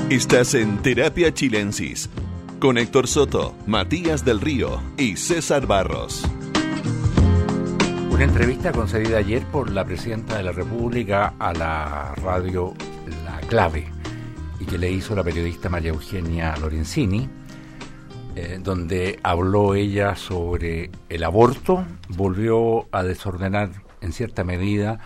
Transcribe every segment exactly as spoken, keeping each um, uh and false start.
Estás en Terapia Chilensis con Héctor Soto, Matías del Río y César Barros. Una entrevista concedida ayer por la Presidenta de la República a la radio La Clave y que le hizo la periodista María Eugenia Lorenzini, eh, donde habló ella sobre el aborto, volvió a desordenar en cierta medida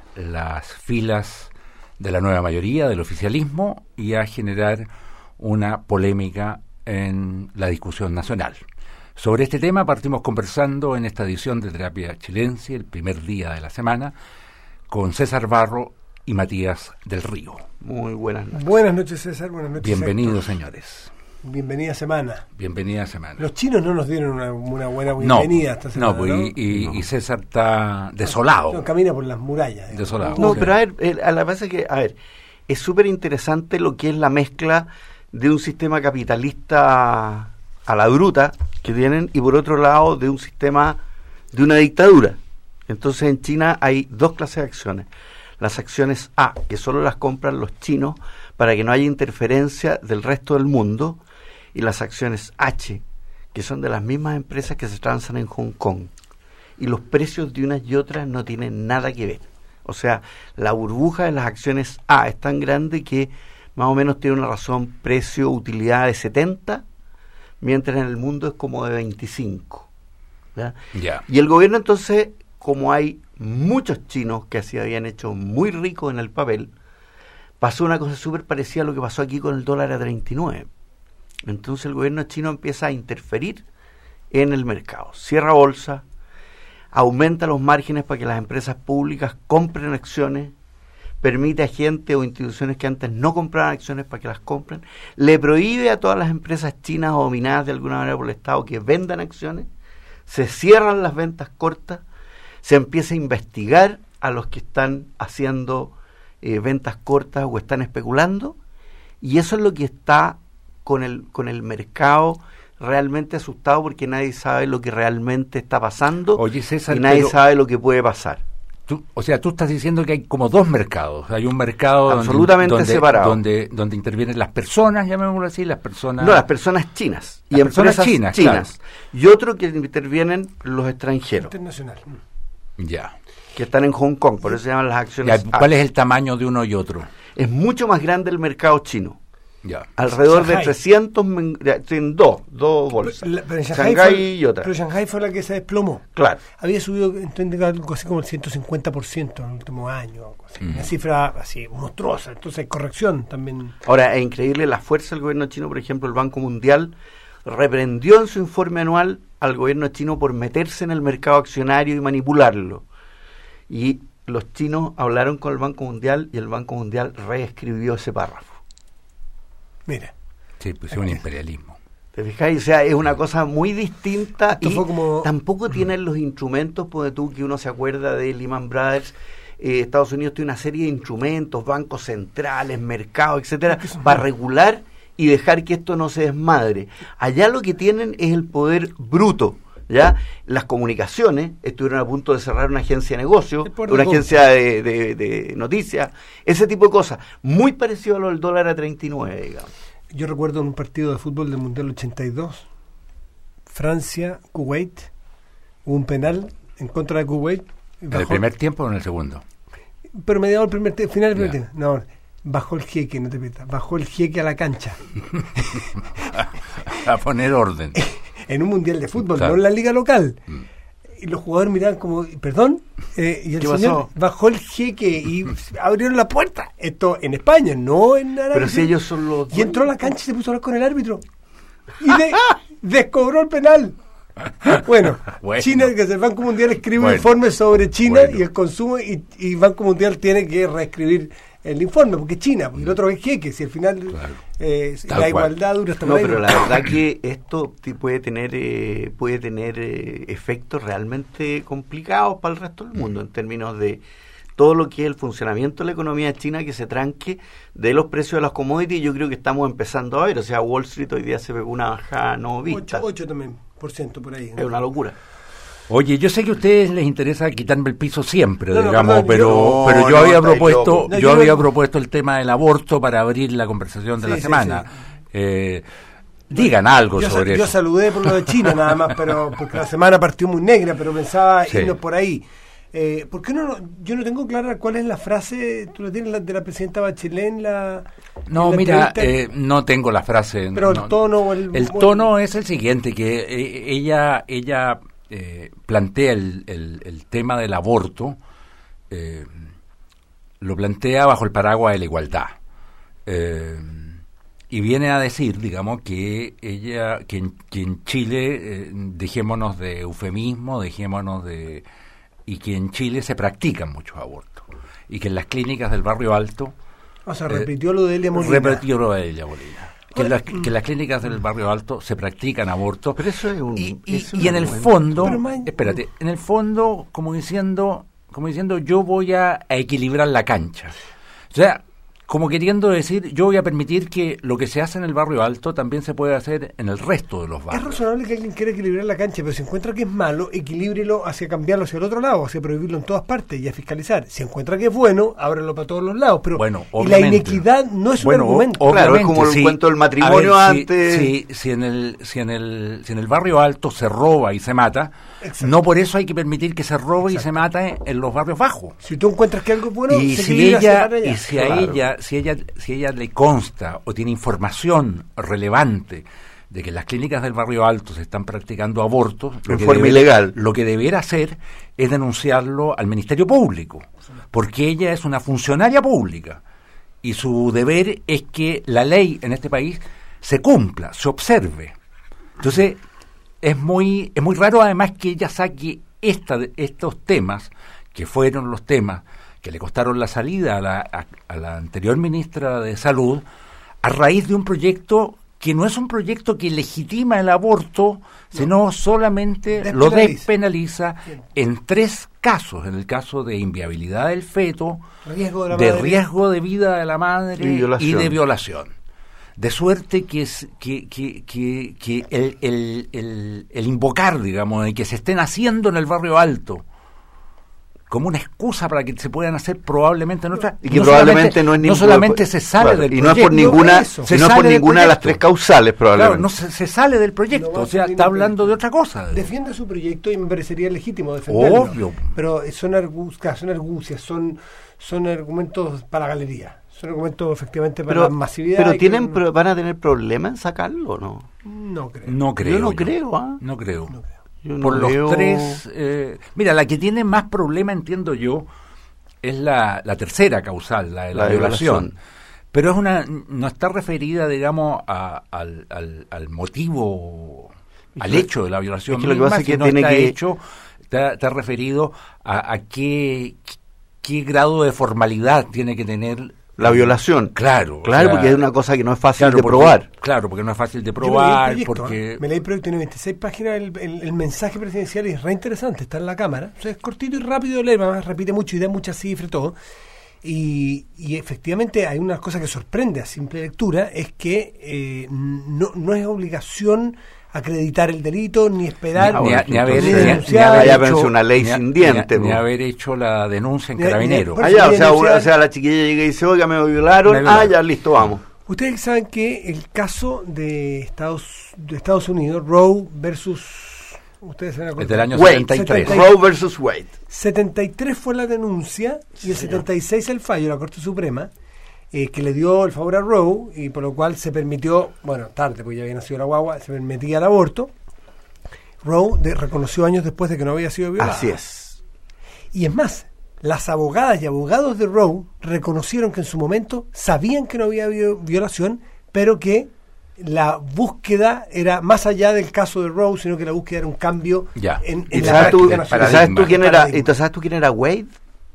las filas de la nueva mayoría del oficialismo y a generar una polémica en la discusión nacional. Sobre este tema partimos conversando en esta edición de Terapia Chilensis, el primer día de la semana, con César Barro y Matías del Río. Muy buenas noches. Buenas noches, César. Buenas noches. Bienvenidos, Héctor. Señores. Bienvenida semana. Bienvenida semana. Los chinos no nos dieron una, una buena bienvenida no, esta semana, no, pues, ¿no? Y, y, no. y César está desolado. No, camina por las murallas. ¿eh? Desolado. No, sí. pero a ver, eh, a la base que, a ver, es súper interesante lo que es la mezcla de un sistema capitalista a la bruta que tienen y por otro lado de un sistema de una dictadura. Entonces en China hay dos clases de acciones. Las acciones A, que solo las compran los chinos para que no haya interferencia del resto del mundo, y las acciones H, que son de las mismas empresas que se transan en Hong Kong. Y los precios de unas y otras no tienen nada que ver. O sea, la burbuja de las acciones A es tan grande que más o menos tiene una razón precio-utilidad de setenta, mientras en el mundo es como de veinticinco. ¿Ya? Ya. Y el gobierno entonces, como hay muchos chinos que se habían hecho muy ricos en el papel, pasó una cosa súper parecida a lo que pasó aquí con el dólar a treinta y nueve. Entonces el gobierno chino empieza a interferir en el mercado. Cierra bolsa, aumenta los márgenes para que las empresas públicas compren acciones, permite a gente o instituciones que antes no compraban acciones para que las compren, le prohíbe a todas las empresas chinas o dominadas de alguna manera por el Estado que vendan acciones, se cierran las ventas cortas, se empieza a investigar a los que están haciendo eh, ventas cortas o están especulando, y eso es lo que está con el con el mercado realmente asustado porque nadie sabe lo que realmente está pasando. Oye, César, y nadie pero sabe lo que puede pasar. Tú, o sea, tú estás diciendo que hay como dos mercados. Hay un mercado absolutamente donde, separado, donde donde intervienen las personas, llamémoslo así, las personas. No, las personas chinas y las personas empresas chinas, chinas. Claro. Y otro que intervienen los extranjeros Internacional. Ya. que están en Hong Kong, por eso se llaman las acciones. Ya, ¿cuál es el tamaño de uno y otro? Es mucho más grande el mercado chino. Ya. Alrededor Shanghai. de trescientos, en dos, dos bolsas. Pero, la- pero en Shanghai, Shanghái fue, y otra. pero Shanghai fue la que se desplomó. Claro. Había subido entiendo, algo así como el ciento cincuenta por ciento en el último año. Algo así. Mm. Una cifra así monstruosa. Entonces hay corrección también. Ahora, es increíble la fuerza del gobierno chino. Por ejemplo, el Banco Mundial reprendió en su informe anual al gobierno chino por meterse en el mercado accionario y manipularlo. Y los chinos hablaron con el Banco Mundial y el Banco Mundial reescribió ese párrafo. Mira. Sí, pues es un imperialismo. ¿Te fijáis? O sea, es una cosa muy distinta. Esto y fue como- tampoco tienen los instrumentos, pues tú que uno se acuerda de Lehman Brothers. Eh, Estados Unidos tiene una serie de instrumentos, bancos centrales, mercados, etcétera, para regular y dejar que esto no se desmadre. Allá lo que tienen es el poder bruto. ¿Ya? Las comunicaciones estuvieron a punto de cerrar una agencia de negocio, El poder de una compra. agencia de, de, de noticias, ese tipo de cosas. Muy parecido a lo del dólar a treinta y nueve, digamos. Yo recuerdo en un partido de fútbol del Mundial ochenta y dos, Francia, Kuwait, hubo un penal en contra de Kuwait. ¿En el primer tiempo o en el segundo? Pero mediado el primer tiempo, final del primer Ya. tiempo. No, bajó el jeque, no te metas, bajó el jeque a la cancha. A poner orden. En un mundial de fútbol, Claro. no en la liga local. Mm. Y los jugadores miraban como, perdón, eh, y el ¿Qué señor pasó? bajó el jeque y abrieron la puerta. Esto en España, no en Arabia. Pero si ellos son los... Y entró a la cancha y se puso a hablar con el árbitro. Y de- descobró el penal. Bueno, Bueno. China, que el Banco Mundial escribe Bueno. un informe sobre China Bueno. y el consumo, y, y Banco Mundial tiene que reescribir el informe, porque China, porque el otro es jeque, si al final Claro. eh, Tal la cual. igualdad dura hasta No, por ahí. pero la verdad que esto ti- puede tener eh, puede tener eh, efectos realmente complicados para el resto del mundo en términos de todo lo que es el funcionamiento de la economía china que se tranque de los precios de las commodities. Yo creo que estamos empezando a ver, o sea, Wall Street hoy día se ve una bajada no vista. ocho también por ciento por ahí. Es una locura. Oye, yo sé que a ustedes les interesa quitarme el piso siempre, No, no, digamos, perdón, pero yo- pero yo no, había no, propuesto, loco. No, yo yo había no- propuesto el tema del aborto para abrir la conversación de Sí, la sí, semana. sí. Eh, digan algo Yo, sobre sa- yo eso. saludé por lo de China nada más, pero porque la semana partió muy negra, pero pensaba Sí. irnos por ahí. Eh, ¿Por qué no, no- yo no tengo clara cuál es la frase, tú la tienes la, de la presidenta Bachelet en la... No, en la mira, entrevista? eh, no tengo la frase. Pero no, el tono o el... El o tono es el siguiente, que eh, ella ella eh, plantea el, el, el tema del aborto, eh, lo plantea bajo el paraguas de la igualdad. Eh, y viene a decir, digamos, que ella, que en, que en Chile, eh, dejémonos de eufemismo, dejémonos de... y que en Chile se practican muchos abortos. Y que en las clínicas del Barrio Alto... O sea, eh, repitió lo de Elia Molina. Repitió lo de Elia Molina. Que en, las, que en las clínicas del Barrio Alto se practican abortos. Pero eso es un... Y, y- es un y en el argumento. fondo, Pero, man- espérate, en el fondo, como diciendo, como diciendo, yo voy a, a equilibrar la cancha. O sea, como queriendo decir, yo voy a permitir que lo que se hace en el Barrio Alto también se puede hacer en el resto de los Es barrios. razonable que alguien quiera equilibrar la cancha, pero si encuentra que es malo, equilíbrelo hacia cambiarlo hacia el otro lado, hacia prohibirlo en todas partes y a fiscalizar. Si encuentra que es bueno, ábrelo para todos los lados. Pero Bueno, y la obviamente. inequidad no es Bueno, un argumento. o- Claro, es obviamente, como el sí. cuento del matrimonio A ver, si- antes. Si, si, en el, si, en el, si en el Barrio Alto se roba y se mata, Exacto. no por eso hay que permitir que se robe y se mata en, en los barrios bajos. Si tú encuentras que algo es bueno, Y se si equilibra hacia ella para allá. y si a Claro. ella si ella si ella le consta o tiene información relevante de que en las clínicas del Barrio Alto se están practicando abortos, En que forma debe- ilegal. lo que deberá hacer es denunciarlo al Ministerio Público, porque ella es una funcionaria pública y su deber es que la ley en este país se cumpla, se observe. Entonces, es muy es muy raro además que ella saque esta, estos temas, que fueron los temas que le costaron la salida a la, a, a la anterior ministra de Salud, a raíz de un proyecto que no es un proyecto que legitima el aborto, sino solamente lo Despenaliza. despenaliza en tres casos: en el caso de inviabilidad del feto, Riesgo de la de madre. riesgo de vida de la madre Y violación. de violación. De suerte que, es, que, que, que, que el, el, el, el invocar, digamos, de que se estén haciendo en el Barrio Alto como una excusa para que se puedan hacer probablemente en otras... Y que probablemente no es no ningún- solamente se sale claro, del y no es proyecto. por ninguna, eso. y Se no es por sale del ninguna de las proyecto. tres causales, probablemente. Claro, no se, se sale del No proyecto, va a o sea, salir está del hablando proyecto. de otra cosa. Defiende su proyecto y me parecería legítimo defenderlo. Obvio. Pero son, argus, son argucias, son, son argumentos para la galería. Son argumentos efectivamente para pero, la masividad. pero y tienen, que- pro- van a tener problemas en sacarlo, ¿no? No creo. No creo. Yo no creo, ¿ah? No creo. No creo. Yo no Por los veo- tres... eh, mira, la que tiene más problema, entiendo yo, es la, la tercera causal, la de la, La de violación. violación. Pero es una no está referida, digamos, a- al, al, al motivo, Es al que- hecho de la violación es que lo que misma, pasa es que sino tiene está que- hecho, está, está referido a, a qué, qué grado de formalidad tiene que tener La violación. Claro. Claro, o sea, porque es una cosa que no es fácil claro, de porque- probar. Claro, porque no es fácil de Yo me leí el probar, proyecto, porque... ¿eh? Me leí el proyecto, tiene veintiséis páginas, el, el- el mensaje presidencial es re interesante, está en la Cámara, o sea, es cortito y rápido de leer, además repite mucho y da muchas cifras y todo. Y, y efectivamente hay una cosa que sorprende a simple lectura, es que eh, no, no es obligación acreditar el delito, ni esperar, ni, a- ni haber, ni ni a- ni denunciar. haber Allá hecho, pensé una ley ni a- sin dientes, ni, a- ni po. haber hecho la denuncia en Ni a- ni a- Carabineros. por- Allá, o Ni sea, denunciar. una- o sea, la chiquilla llega y dice, oiga, me violaron. Me Ah, violaron. ya, listo, vamos. Ustedes saben que el caso de Estados, de Estados Unidos, Roe versus... Ustedes se van a acordar. Desde el año Wade, setenta y tres. setenta y- Roe versus Wade. setenta y tres fue la denuncia y el setenta y seis el fallo de la Corte Suprema, eh, que le dio el favor a Roe y por lo cual se permitió, bueno, tarde, porque ya había nacido la guagua, se permitía el aborto. Roe de- reconoció años después de que no había sido violada. Así es. Y es más, las abogadas y abogados de Roe reconocieron que en su momento sabían que no había habido violación, pero que la búsqueda era más allá del caso de Roe, sino que la búsqueda era un cambio Ya. en, ¿Y en la sabes tú, práctica el nacional. ¿sabes tú paradigma. quién era? Paradigma. ¿Y tú sabes tú quién era Wade?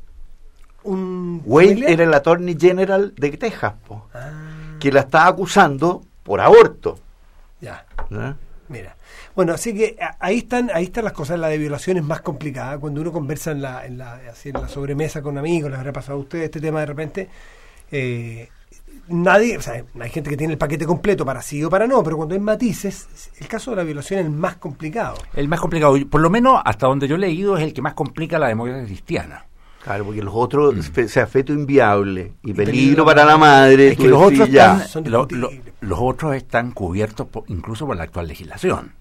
Un Wade familiar. era el Attorney General de Texas, po, Ah, que la estaba acusando por aborto. ya. ¿no? Mira, bueno, así que a- ahí están, ahí están las cosas. La de violación es más complicada. Cuando uno conversa en la, en la, así en la sobremesa con amigos, les habrá pasado a ustedes este tema de repente. Eh, nadie, o sea, hay gente que tiene el paquete completo para sí o para no, pero cuando hay matices, el caso de la violación es el más complicado. El más complicado, por lo menos hasta donde yo he leído, es el que más complica la democracia cristiana. Claro, porque los otros, mm. fe, sea feto inviable y, y peligro, peligro para la madre. Es que los otros, están, lo, lo, los otros están cubiertos por, incluso por la actual legislación.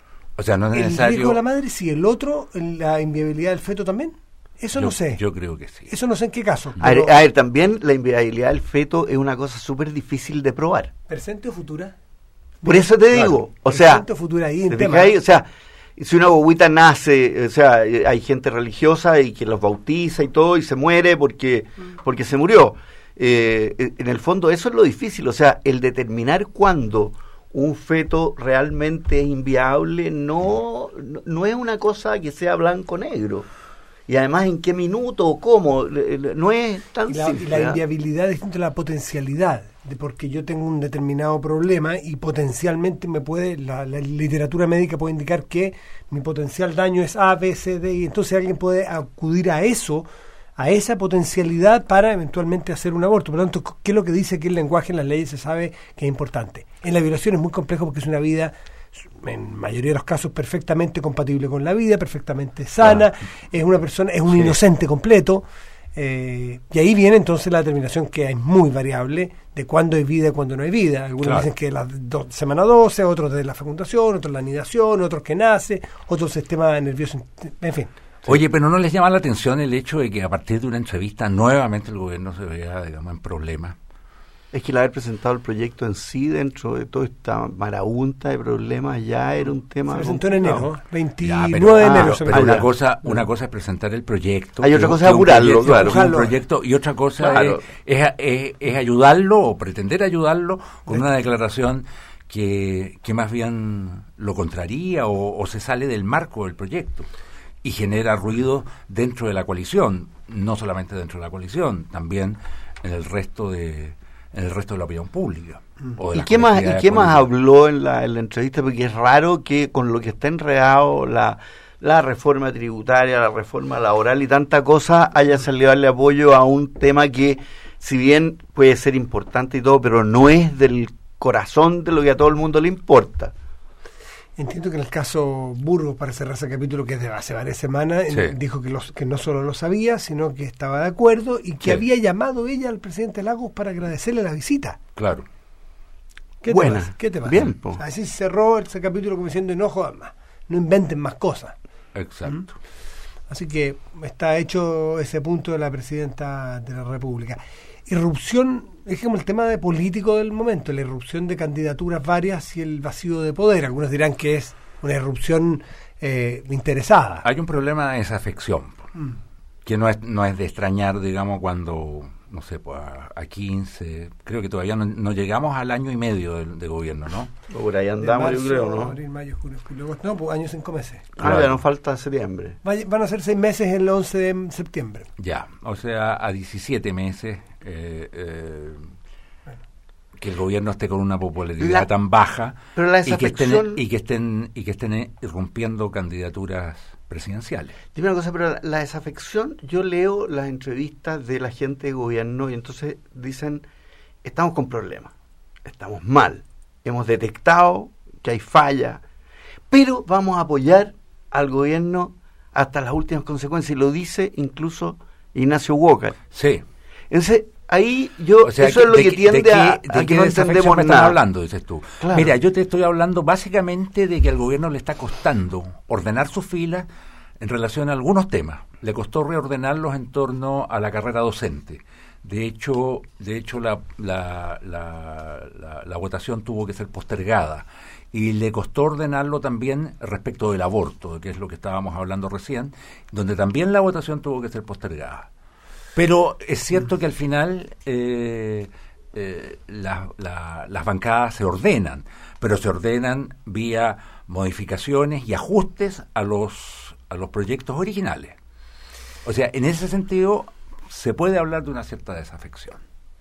O sea, no es necesario... ¿El riesgo de la madre sí? ¿El otro, la inviabilidad del feto también? Eso yo, no sé. Yo creo que sí. Eso no sé en qué caso. A ver, a ver, también la inviabilidad del feto es una cosa súper difícil de probar. ¿Presente o futura? Por eso te claro, digo, o sea... ¿Presente o futura ahí en tema? Ahí, o sea, si una guaguita nace, o sea, hay gente religiosa y que los bautiza y todo y se muere porque, porque se murió. Eh, en el fondo eso es lo difícil, o sea, el determinar cuándo un feto realmente es inviable no, no, no es una cosa que sea blanco-negro. Y además, ¿en qué minuto o cómo? No es tan y la, simple. Y la inviabilidad es distinta a la potencialidad, de porque yo tengo un determinado problema y potencialmente me puede, la, la literatura médica puede indicar que mi potencial daño es A, B, C, D, y entonces alguien puede acudir a eso, a esa potencialidad para eventualmente hacer un aborto. Por lo tanto, ¿qué es lo que dice que el lenguaje en las leyes se sabe que es importante? En la violación es muy complejo porque es una vida, en mayoría de los casos, perfectamente compatible con la vida, perfectamente sana, ah. es una persona, es un sí. inocente completo, eh, y ahí viene entonces la determinación que es muy variable de cuándo hay vida y cuándo no hay vida. Algunos claro. dicen que la do, semana doce, otros de la fecundación, otros la anidación, otros que nace, otros sistema nervioso, en fin. Sí. Oye, pero ¿no les llama la atención el hecho de que a partir de una entrevista nuevamente el gobierno se vea, digamos, en problemas? Es que el haber presentado el proyecto en sí dentro de toda esta marabunta de problemas ya era un tema... Se presentó en enero, veintinueve ya, pero, de enero. Ah, se pero una cosa, una cosa es presentar el proyecto. Hay otra cosa es apurarlo, claro. Un proyecto, y otra cosa claro. es, es, es, es ayudarlo o pretender ayudarlo con sí. una declaración que, que más bien lo contraría o, o se sale del marco del proyecto y genera ruido dentro de la coalición, no solamente dentro de la coalición, también en el resto de... en el resto de la opinión pública. O de ¿Y qué más, ¿y qué más habló en la, en la entrevista? Porque es raro que con lo que está enredado la, la reforma tributaria, la reforma laboral y tanta cosa haya salido a darle apoyo a un tema que, si bien puede ser importante y todo, pero no es del corazón de lo que a todo el mundo le importa. Entiendo que en el caso Burgos, para cerrar ese capítulo que es de hace varias semanas, sí. dijo que, los, que no solo lo sabía, sino que estaba de acuerdo y que sí. había llamado ella al presidente Lagos para agradecerle la visita. Claro. ¿Qué Buena. te pasa? ¿Qué te pasa? Bien, po. Así cerró ese capítulo como diciendo no jodan más, no inventen más cosas. Exacto. ¿Mm? Así que está hecho ese punto de la presidenta de la República. Irrupción, es como el tema de político del momento, la irrupción de candidaturas varias y el vacío de poder. Algunos dirán que es una irrupción eh, interesada. Hay un problema de desafección, mm. que no es no es de extrañar, digamos, cuando, no sé, pues a, a quince, creo que todavía no, no llegamos al año y medio de, de gobierno, ¿no? Por ahí andamos, marzo, yo creo, ¿no? Abril, mayo, junio, julio, agosto, no, pues años cinco meses. Ah, claro. Ya nos falta septiembre. Vaya, van a ser seis meses el once de septiembre. Ya, o sea, a diecisiete meses... Eh, eh, bueno. que el gobierno esté con una popularidad la, tan baja pero la y que estén y que estén y que estén irrumpiendo candidaturas presidenciales. Dime una cosa, pero la, la desafección, yo leo las entrevistas de la gente de gobierno y entonces dicen, estamos con problemas, estamos mal, hemos detectado que hay falla, pero vamos a apoyar al gobierno hasta las últimas consecuencias, y lo dice incluso Ignacio Walker. Sí. Entonces, ahí yo, o sea, eso es lo que tiende de a, de a que no entendemos me nada. Estás hablando, dices tú. Claro. Mira, yo te estoy hablando básicamente de que al gobierno le está costando ordenar sus filas en relación a algunos temas. Le costó reordenarlos en torno a la carrera docente. De hecho, de hecho la, la, la, la, la votación tuvo que ser postergada. Y le costó ordenarlo también respecto del aborto, que es lo que estábamos hablando recién, donde también la votación tuvo que ser postergada. Pero es cierto que al final eh, eh, la, la, las bancadas se ordenan, pero se ordenan vía modificaciones y ajustes a los, a los proyectos originales. O sea, en ese sentido se puede hablar de una cierta desafección.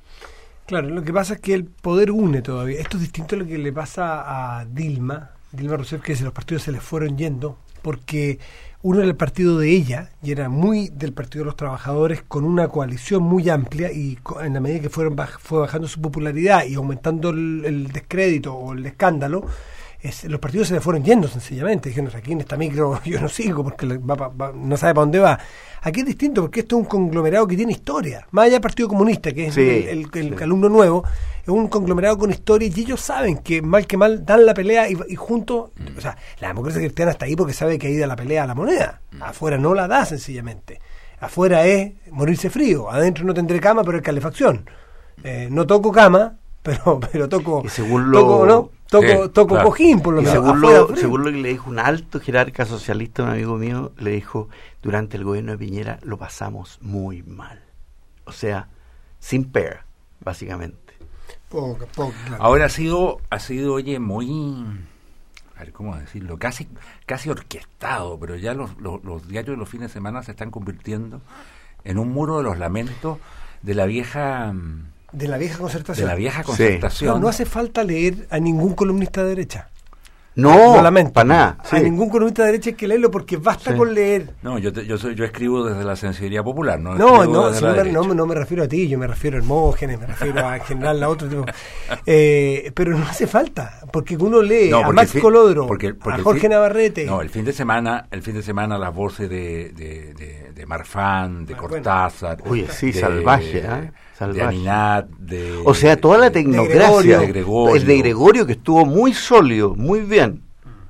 Claro, lo que pasa es que el poder une todavía. Esto es distinto a lo que le pasa a Dilma, Dilma Rousseff, que si los partidos se les fueron yendo, porque uno era el partido de ella y era muy del Partido de los Trabajadores, con una coalición muy amplia, y en la medida que fueron baj- fue bajando su popularidad y aumentando el, el descrédito o el escándalo, es, los partidos se le fueron yendo sencillamente. Dijeron, aquí en esta micro yo no sigo porque le va, pa- va, no sabe para dónde va. Aquí es distinto porque esto es un conglomerado que tiene historia, más allá del Partido Comunista, que es Sí, el, el, el sí. alumno nuevo, es un conglomerado con historia, y ellos saben que mal que mal dan la pelea y, y juntos, mm. o sea, la democracia cristiana está ahí porque sabe que ahí da la pelea a la moneda, mm. afuera no la da sencillamente, afuera es morirse frío, adentro no tendré cama pero es calefacción, eh, no toco cama, pero pero toco, y según lo, toco, ¿no? toco, sí, toco claro. cojín por lo y menos. según afuera, lo, frío. según lo que le dijo un alto jerarca socialista, un amigo mío, le dijo, durante el gobierno de Piñera lo pasamos muy mal. O sea, sin pera, básicamente. Poco, poco, claro. Ahora ha sido, ha sido, oye, muy, a ver, ¿cómo decirlo? Casi, casi orquestado, pero ya los, los, los diarios de los fines de semana se están convirtiendo en un muro de los lamentos de la vieja, de la vieja concertación. de la vieja Sí. concertación. No, no hace falta leer a ningún columnista de derecha. No, Lo lamento. para nada. A Sí. ningún columnista de derecha hay que leerlo porque basta Sí. con leer. No, yo, te- yo soy, yo escribo desde la sensibilidad popular, no. No, escribo no, desde si la no, me, derecha. no, me- no me refiero a ti, yo me refiero a Hermógenes, me refiero a general a otro tipo. Eh, pero no hace falta, porque uno lee No, a porque Max el fin- Colodro, porque- porque a el Jorge fin- Navarrete. No, el fin de semana, el fin de semana las voces de, de, de, de Marfán, de Ah, Cortázar, Oye, sí, de, salvaje, ¿eh? de Salvaje. Aminat, de O sea, toda la de- tecnocracia. Gregorio. de Gregorio. El de Gregorio, que estuvo muy sólido, muy bien.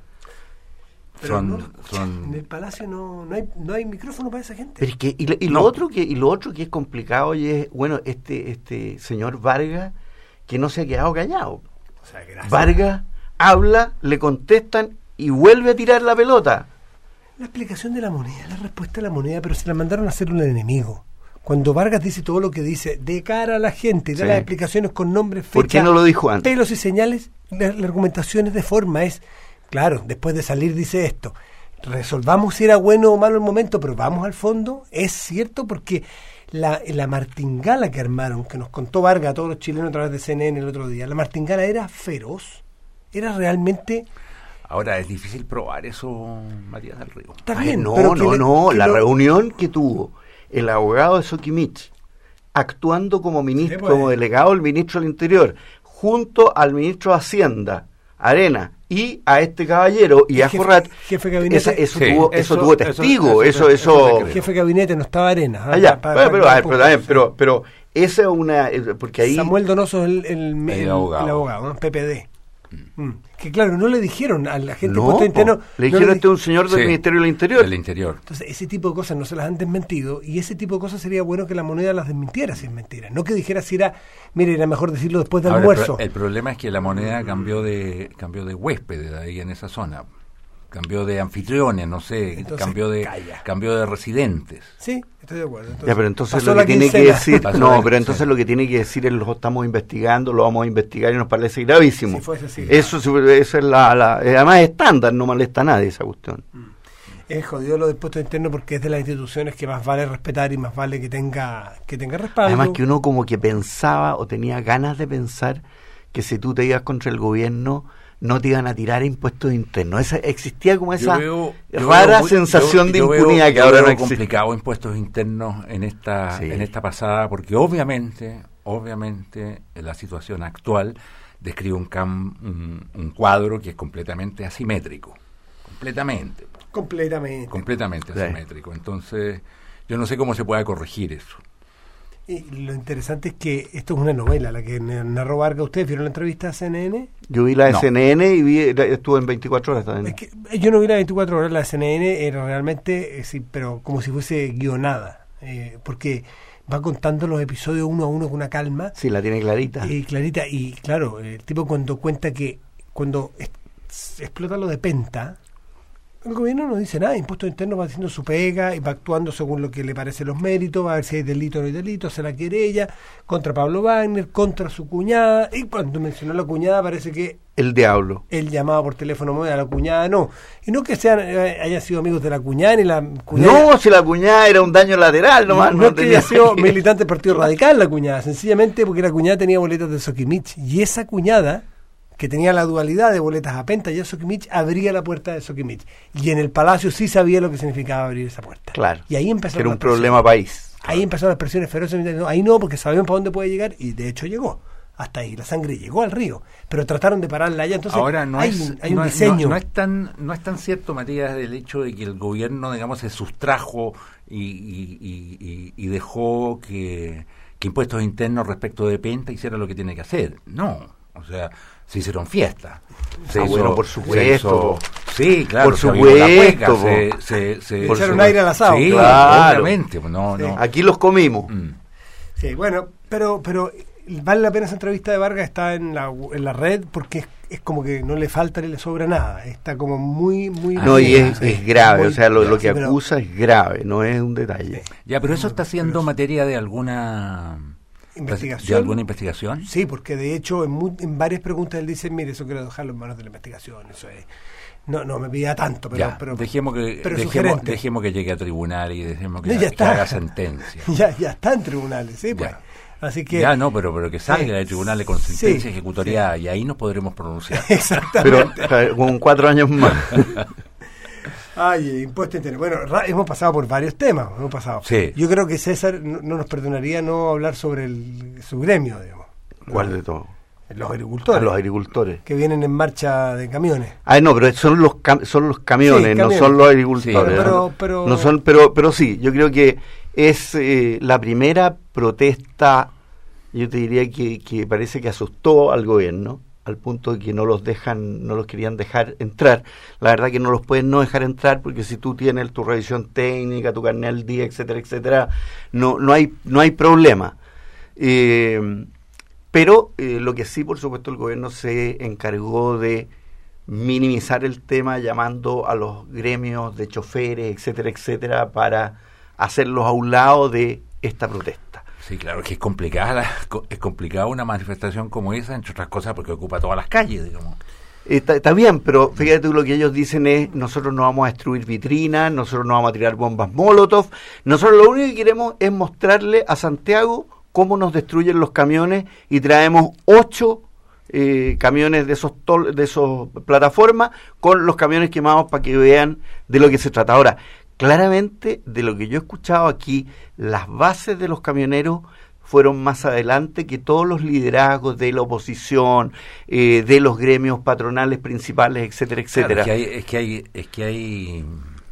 Pero son, no, son en el Palacio no, no, hay, no hay micrófono para esa gente. Pero es que, y, lo- y No. lo otro que, y lo otro que es complicado y es, bueno, este, este señor Vargas, que no se ha quedado callado. O sea, gracias. Vargas habla, le contestan y vuelve a tirar la pelota. La explicación de la moneda, la respuesta de la moneda, pero se la mandaron a hacer un enemigo. Cuando Vargas dice todo lo que dice de cara a la gente, da Sí. las explicaciones con nombres, ¿Por qué fecha, no lo dijo antes? pelos y señales, la, la argumentación es de forma, es, claro, después de salir dice esto, resolvamos si era bueno o malo el momento, pero vamos al fondo, es cierto, porque la, la martingala que armaron, que nos contó Vargas a todos los chilenos a través de C N N el otro día, la martingala era feroz, era realmente... Ahora es difícil probar eso, Matías del Río. Está Ay, bien, no, pero que no, le- no, que la lo- reunión que tuvo el abogado de Soquimich, actuando como ministro, Sí, pues. como delegado del ministro del Interior, junto al ministro de Hacienda, Arena, y a este caballero y El a jefe- Forrat, jefe de gabinete. esa- eso, Sí, tuvo, eso- eso, tuvo eso- testigo, eso- eso, eso- eso, eso te El creo. jefe de gabinete no estaba Arena. ¿ah? Ah, ya, Pa- pa- bueno, pero, pa- a ver, pa- pero, también, pero, pero esa es una, eh, porque ahí... Samuel Donoso es el, el, el- El el abogado. abogado, ¿no? P P D. Mm. Que claro, no le dijeron a la gente de no, puesto interno. po, no le dijeron di- este es un señor del Sí, Ministerio del Interior. Del Interior. Entonces, ese tipo de cosas no se las han desmentido, y ese tipo de cosas sería bueno que la moneda las desmintiera si es mentira. No que dijera si era, mire, era mejor decirlo después del Ahora, almuerzo. El, pro- el problema es que la moneda cambió de cambió de huéspedes ahí en esa zona. Cambió de anfitriones, no sé, Entonces, cambió de calla. cambió de residentes. Sí, estoy de acuerdo. Ya, pero entonces pasó lo la que tiene que quincena. decir, Pasó no, la pero entonces quincena. lo que tiene que decir es lo estamos investigando, lo vamos a investigar y nos parece gravísimo. Si fuese así. Eso, sí, eso es la, la- además es estándar, no molesta a nadie esa cuestión. Es jodido lo del puesto interno porque es de las instituciones que más vale respetar y más vale que tenga que tenga respaldo. Además que uno como que pensaba o tenía ganas de pensar que si tú te ibas contra el gobierno no te iban a tirar impuestos internos. Esa, existía como esa Yo veo- yo rara veo muy- sensación yo- de yo veo- impunidad que yo ahora veo no existe. complicado impuestos internos en esta Sí. en esta pasada, porque obviamente obviamente la situación actual describe un, cam- un, un cuadro que es completamente asimétrico, completamente, completamente. completamente Sí. asimétrico. Entonces yo no sé cómo se pueda corregir eso. Y lo interesante es que esto es una novela, la que narró Vargas. ¿Ustedes vieron la entrevista a C N N? Yo vi la de No. C N N y vi, la- estuvo en veinticuatro horas también. Es que yo no vi la veinticuatro horas, la C N N era realmente, eh, sí, pero como si fuese guionada, eh, porque va contando los episodios uno a uno con una calma Sí, la tiene clarita. y clarita. Y claro, el tipo cuando cuenta que cuando es- explota lo de Penta, el gobierno no dice nada, impuesto interno va haciendo su pega y va actuando según lo que le parece los méritos, va a ver si hay delito o no hay delito, se la quiere ella, contra Pablo Wagner, contra su cuñada, y cuando mencionó a la cuñada parece que El diablo. él llamaba por teléfono móvil a la cuñada, no, y no que sean eh, hayan sido amigos de la cuñada ni la cuñada. No, si la cuñada era un daño lateral nomás. no, es que tenía haya sido que- militante del Partido Radical la cuñada, sencillamente porque la cuñada tenía boletas de Soquimich, y esa cuñada que tenía la dualidad de boletas a Penta y a Sokimich, abría la puerta de Sokimich. Y en el Palacio sí sabía lo que significaba abrir esa puerta. Claro. Y ahí empezó. Era un problema país. Ahí empezaron las presiones feroces. No, ahí no, porque sabían para dónde puede llegar, y de hecho llegó. Hasta ahí, la sangre llegó al río, pero trataron de pararla allá. Entonces, ahora no hay, es, hay un no, diseño. No, no es tan, no es tan cierto, Matías, el hecho de que el gobierno, digamos, se sustrajo y, y, y, y dejó que, que Impuestos Internos respecto de Penta hiciera lo que tiene que hacer. No, o sea, se hicieron fiestas. Se ah, hizo, bueno, por supuesto. Hizo, sí, claro. Por supuesto. Se, se, se, se echaron aire al asado. Sí, claro. Obviamente. No, sí. no. Aquí los comimos. Mm. Sí, bueno, pero... pero vale la pena esa entrevista de Vargas, está en la en la red, porque es, es como que no le falta ni le sobra nada, está como muy muy no bien, y es, sí, es grave, muy, o sea, lo, lo que pero, acusa es grave, no es un detalle. Ya, pero eso está siendo materia de alguna investigación. ¿De alguna investigación? Sí, porque de hecho en, muy, en varias preguntas él dice, mire, eso quiero dejarlo en manos de la investigación, eso es... No, no me pida tanto, pero... Ya, pero dejemos, que, pero dejemos, dejemos que llegue a tribunal y dejemos que, no, ya que haga sentencia. Ya, ya está en tribunales, sí, pues. Ya. Así que, ya no, pero pero que salga sí, de tribunales con sentencia sí, ejecutoriada sí. Y ahí nos podremos pronunciar. Exactamente. Pero con cuatro años más. Ay, impuesto interno. Bueno, ra- hemos pasado por varios temas. Hemos pasado. Sí. Yo creo que César no, no nos perdonaría no hablar sobre el, su gremio, digamos. ¿Cuál de todos? Los agricultores. A los agricultores. Que vienen en marcha de camiones. Ah, no, pero son los cam- son los camiones, sí, camiones, no son los agricultores. Sí, pero, ¿no? pero, no son, pero, pero sí, yo creo que es eh, la primera protesta, yo te diría que, que parece que asustó al gobierno, al punto de que no los dejan, no los querían dejar entrar. La verdad que no los pueden no dejar entrar, porque si tú tienes tu revisión técnica, tu carnet al día, etcétera, etcétera, no, no hay, no hay problema. Eh, pero eh, lo que sí, por supuesto, el gobierno se encargó de minimizar el tema, llamando a los gremios de choferes, etcétera, etcétera, para hacerlos a un lado de esta protesta. Sí, claro, que es complicada, es complicada una manifestación como esa, entre otras cosas porque ocupa todas las calles, digamos. Está, está bien, pero fíjate tú, lo que ellos dicen es, nosotros no vamos a destruir vitrinas, nosotros no vamos a tirar bombas Molotov, nosotros lo único que queremos es mostrarle a Santiago cómo nos destruyen los camiones, y traemos ocho eh, camiones de esos tol, de esos plataformas con los camiones quemados para que vean de lo que se trata. Ahora, claramente, de lo que yo he escuchado aquí, las bases de los camioneros fueron más adelante que todos los liderazgos de la oposición, eh, de los gremios patronales principales, etcétera, etcétera. Claro, es que hay, es que hay, es que hay,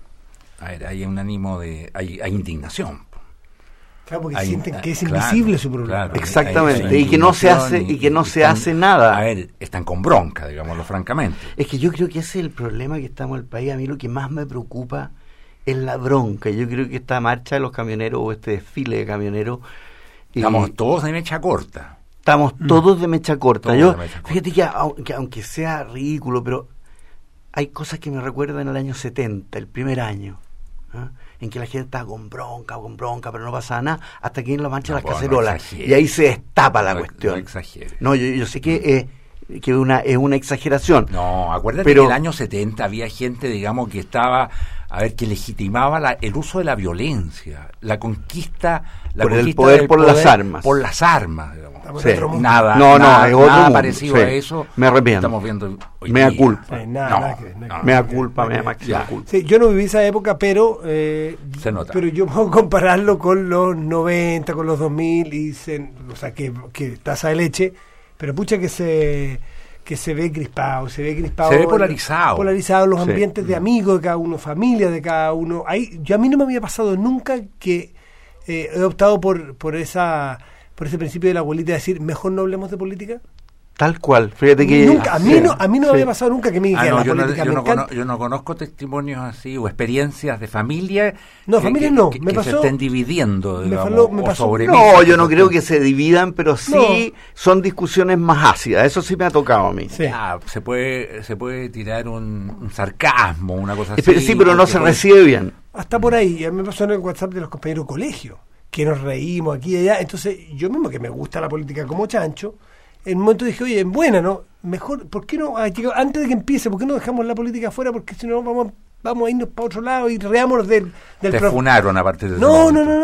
a ver, hay un ánimo de, hay, hay indignación. Claro, porque hay, sienten que es claro, invisible su problema. Claro, exactamente, hay, hay y que no se hace y, y que no se están, hace nada. A ver, están con bronca, digámoslo francamente. Es que yo creo que ese es el problema que estamos en el país. A mí lo que más me preocupa es la bronca. Yo creo que esta marcha de los camioneros o este desfile de camioneros, estamos eh, todos de mecha corta. Estamos mm. todos de mecha corta. Todos Yo, de mecha corta. Fíjate que, que aunque sea ridículo, pero hay cosas que me recuerdan al año setenta, el primer año, ¿eh? En que la gente estaba con bronca, con bronca, pero no pasaba nada, hasta que viene la marcha de no, las cacerolas, no y ahí se destapa la no, cuestión. No exagere. No, yo, yo sé que es que una, es una exageración. No, acuérdate pero, que en el año setenta había gente, digamos, que estaba, a ver, que legitimaba la, el uso de la violencia, la conquista, la por conquista el poder del por poder las armas. Por las armas, digamos. Sí. Nada, no, nada, no, es otro nada mundo, parecido sí. a eso. Me arrepiento. Estamos viendo hoy Mea día. culpa. Sí, nada, no, nada que, nada no, Mea que, culpa, nada mea que, máxima ya. culpa. Sí, yo no viví esa época, pero eh, se nota. Pero yo puedo compararlo con los noventa, con los dos mil, y se, o sea, que, que taza de leche, pero pucha que se que se ve crispado, se ve crispado. Se ve polarizado. Polarizado los sí. ambientes de amigos de cada uno, familia de cada uno. Ahí, yo a mí no me había pasado nunca que eh, he optado por por esa por ese principio de la abuelita de decir, mejor no hablemos de política. Tal cual, fíjate que... Nunca, a mí sí, no, a mí no sí. me había pasado nunca que me Ah, dijeran no, la yo, no, política yo, me no encanta. cono, yo no conozco testimonios así o experiencias de familia No, que, familia que, no, que, me que pasó, se estén dividiendo, me digamos, faló, me o pasó. sobre No, yo no creo que se dividan, pero sí no. Son discusiones más ácidas, eso sí me ha tocado a mí. Sí. Ah, se puede se puede tirar un, un sarcasmo, una cosa así. Sí, pero no se puede... recibe bien. Hasta por ahí, a mí me pasó en el WhatsApp de los compañeros de colegio, que nos reímos aquí y allá, entonces yo mismo que me gusta la política como chancho, en un momento dije, oye, en buena, ¿no? Mejor, ¿por qué no? Antes de que empiece, ¿por qué no dejamos la política afuera? Porque si no vamos, vamos a irnos para otro lado y reámonos del, del Te pro... funaron a partir de No, ese no, no, no.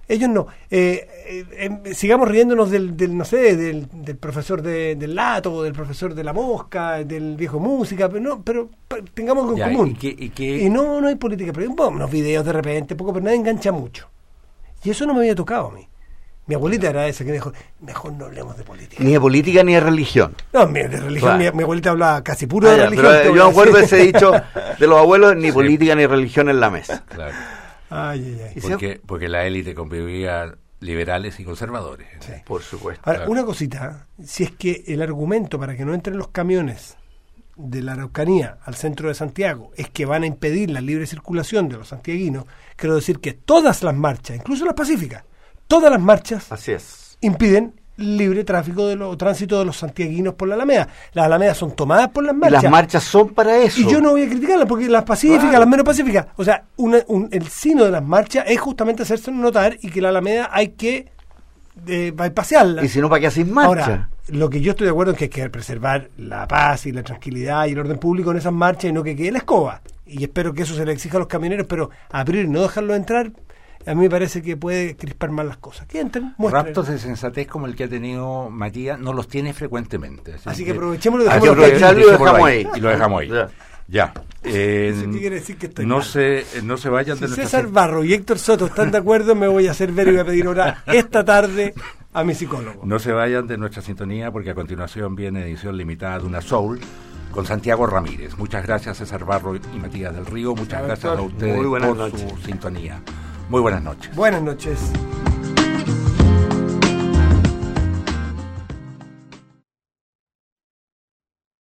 ellos no. Eh, eh, eh, sigamos riéndonos del, del no sé, del, del profesor de, del lato, del profesor de la mosca, del viejo música, pero no, pero, pero tengamos algo en Ya, común. ¿y qué- y qué- Y no, no hay política, pero hay unos videos de repente, poco, pero nada engancha mucho. Y eso no me había tocado a mí. Mi abuelita era esa que me dijo, mejor no hablemos de política. Ni de política ni de religión. No, mi, de religión, Claro. mi, mi abuelita hablaba casi puro Ah, de ya, religión. pero, te eh, voy yo a me acuerdo de decir. ese dicho de los abuelos, ni Sí. política ni religión en la mesa. Claro. Ay, ay, ay. Y se- Porque, porque la élite convivía liberales y conservadores. Sí. Por supuesto. Ahora, Claro. una cosita, si es que el argumento para que no entren los camiones de la Araucanía al centro de Santiago es que van a impedir la libre circulación de los santiaguinos, quiero decir que todas las marchas, incluso las pacíficas, todas las marchas Así es. impiden libre tráfico de los tránsito de los santiaguinos por la Alameda. Las Alamedas son tomadas por las Y marchas. las marchas son para eso. Y yo no voy a criticarlas porque las pacíficas, Claro. las menos pacíficas, o sea, una- un- el sino de las marchas es justamente hacerse notar y que la Alameda hay que eh, pasearla. Y si no, ¿para qué haces marcha? Ahora, lo que yo estoy de acuerdo es que hay que preservar la paz y la tranquilidad y el orden público en esas marchas y no que quede la escoba. Y espero que eso se le exija a los camioneros, pero abrir y no dejarlos entrar, a mí me parece que puede crispar más las cosas. Que entren, muestren. Raptos de sensatez como el que ha tenido Matías no los tiene frecuentemente. Así que aprovechémoslo y Hay que dejémoslo ahí. aprovecharlo y lo Dejémoslo dejamos ahí. Y lo dejamos ahí. Ya. Ya. Eh, Eso qué quiere decir que estoy no, mal. se, no se vayan Si de nuestra César sen- Barro y Héctor Soto están de acuerdo, me voy a hacer ver y voy a pedir hora esta tarde a mi psicólogo. No se vayan de nuestra sintonía porque a continuación viene edición limitada de una Soul con Santiago Ramírez. Muchas gracias César Barro y Matías del Río. Muchas Chao, gracias Héctor. a ustedes Muy buenas por noches. su sintonía. Muy buenas noches. Buenas noches.